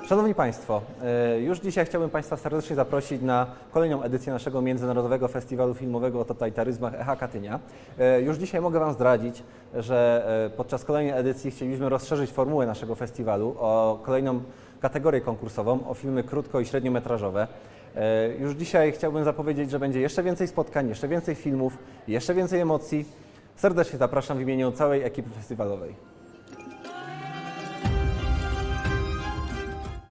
Szanowni Państwo, już dzisiaj chciałbym Państwa serdecznie zaprosić na kolejną edycję naszego Międzynarodowego Festiwalu Filmowego o totalitaryzmach EHA Katynia. Już dzisiaj mogę Wam zdradzić, że podczas kolejnej edycji chcieliśmy rozszerzyć formułę naszego festiwalu o kolejną kategorię konkursową, o filmy krótko- i średniometrażowe. Już dzisiaj chciałbym zapowiedzieć, że będzie jeszcze więcej spotkań, jeszcze więcej filmów, jeszcze więcej emocji. Serdecznie zapraszam w imieniu całej ekipy festiwalowej.